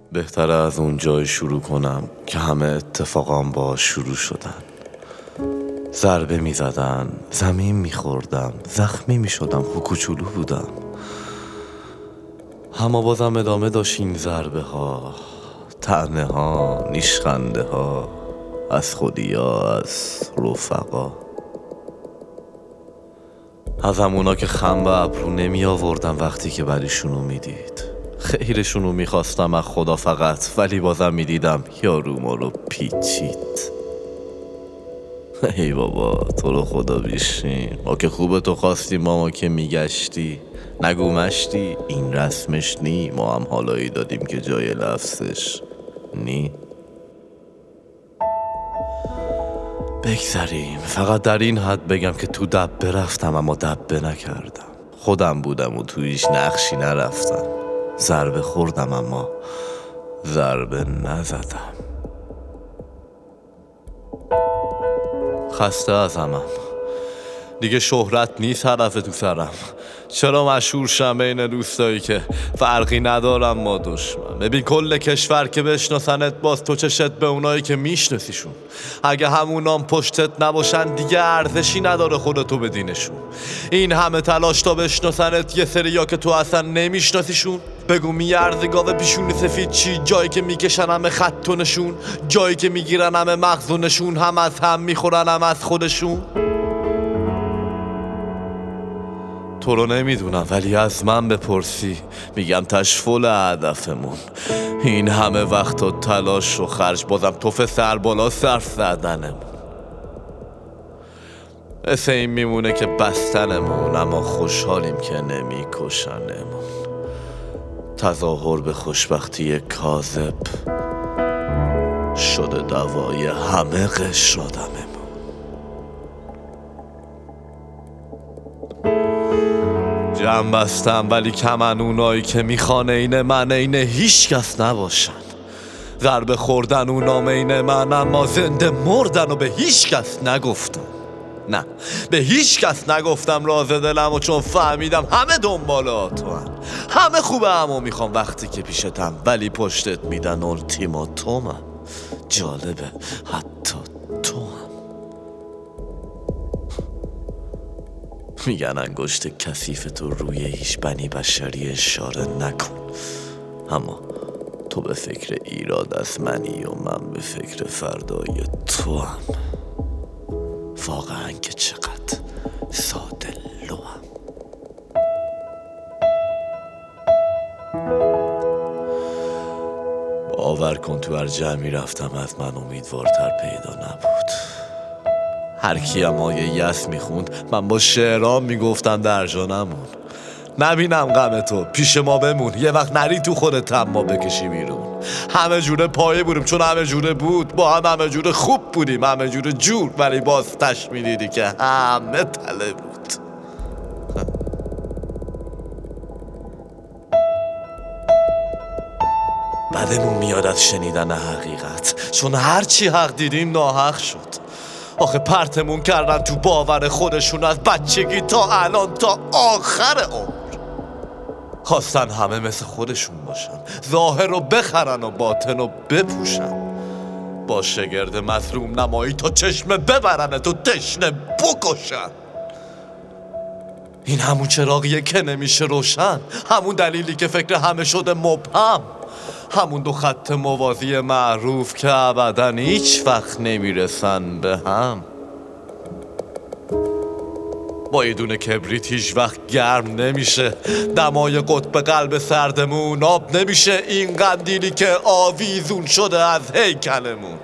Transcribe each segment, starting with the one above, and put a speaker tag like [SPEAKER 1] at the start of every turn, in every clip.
[SPEAKER 1] بهتره از اون جای شروع کنم که همه اتفاقام با شروع شدن. ضربه می زدن، زمین می خوردم، زخمی می شدم، کوچولو بودم. اما بازم ادامه داشت این ضربه ها، طعنه ها، نیشخنده ها، از خودی ها، از رفقا، از همونا که خم به ابرو نمی آوردم وقتی که بدیشونو می دید. خیرشونو می خواستم از خدا فقط، ولی بازم می دیدم یارو ما رو پیچید. ای بابا تو رو خدا بیشین، ما که خوبه تو خواستی، ما که میگشتی نگو مشتی، این رسمش نی، ما هم حالایی دادیم که جای لفظش نی. بگذریم، فقط در این حد بگم که تو دبه رفتم اما دبه نکردم. خودم بودم و تو هیچ نقشی نرفتم. ضربه خوردم اما ضربه نزدم. خسته از همم، دیگه شهرت نیست هدف تو سرم. چرا مشهور شم بین دوستایی که فرقی ندارم ما دشمن؟ ببین کل کشور که بشناسنت، باز تو چشت به اونایی که میشناسیشون. اگه همونام پشتت نباشن دیگه ارزشی نداره خودتو بدینشون. این همه تلاش تا بشناسنت، یه سریا که تو اصلا نمیشناسیشون. بگو میارزه گاوه پیشونی سفید چی؟ جایی که میکشن همه خط و نشون، جایی که میگیرن همه مغز و نشون، هم از هم میخورن هم از خودشون. تو رو نمیدونم ولی از من بپرسی میگم تشفل هدفمون. این همه وقت و تلاش و خرج، بازم توف سر بالا صرف زدنمون. مثل این میمونه که بستنمون، اما خوشحالیم که نمیکشنمون. تظاهر به خوشبختی کاذب شده دوای همه قشرادممون. جمع بستم ولی کمن اونایی که میخوان این من عین هیچ کس نباشن. ضربه خوردن اونا مین من، اما زنده مردن و به هیچ کس نگفتم. نه به هیچ کس نگفتم راز دلم، و چون فهمیدم همه دنبال آتوان، همه خوبه همو میخوام وقتی که پیشتم، ولی پشتت میدن التیماتومم. جالبه حتی تو هم. میگن انگشت کثیف تو روی هیچ بنی بشری اشاره نکن، اما تو به فکر ایراد از منی و من به فکر فردای تو هم. واقعا که چقدر ساده لوام. باور کن تو هر جمعی رفتم از من امیدوارتر پیدا نبود. هر کی هم آیه یس میخوند، من با شعرام میگفتم در جا نمون. نبینم غم تو پیش ما بمون، یه وقت نری تو خودت هم ما بکشی بیرون. همه جوره پایه بودیم چون همه جوره بود، با هم همه جوره خوب بودیم همه جوره جور، ولی باز تش میدیدی که همه تله بود. بعدمون میاد از شنیدن حقیقت، چون هرچی حق دیدیم ناحق شد. آخه پرتمون کردن تو باور خودشون، از بچگی تا الان تا آخر عمر. خواستن همه مثل خودشون باشن، ظاهر رو بخرن و باطن رو بپوشن. با شگرد مظلوم نمایی تا چشمه ببرن تو تشنه بکشن. این همون چراغیه که نمیشه روشن، همون دلیلی که فکر همه شده مبهم، همون دو خط موازی معروف که ابداً هیچ وقت نمیرسن به هم. با یه دونه کبریت هیچ وقت گرم نمیشه دمای قطب قلب سردمون، آب نمیشه این قندیلی که آویزون شده از هیکلمون.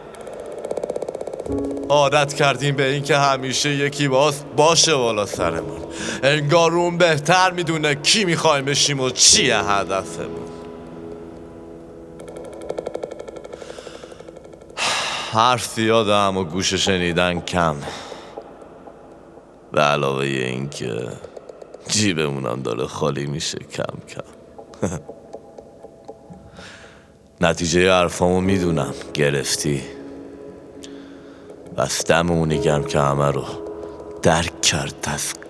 [SPEAKER 1] عادت کردیم به این که همیشه یکی باشه بالا سرمون، انگار اون بهتر میدونه کی میخوایم بشیم و چیه هدفمون. حرف زیاده اما گوش شنیدن کم، به علاوه این که جیبمونم داره خالی میشه کم کم. نتیجه حرفامو میدونم گرفتی، بس دم اونی گرم که همه رو درک کرد از